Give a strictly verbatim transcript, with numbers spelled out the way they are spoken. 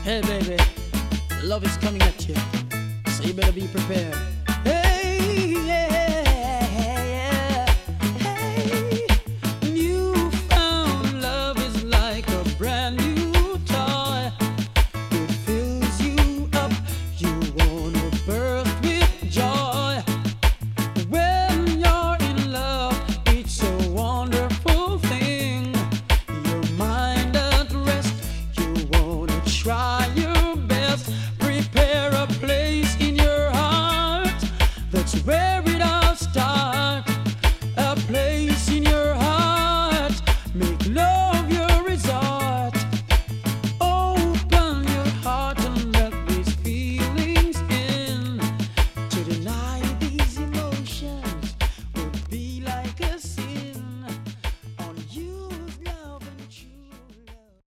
Hey baby, love is coming at you, so you better be prepared.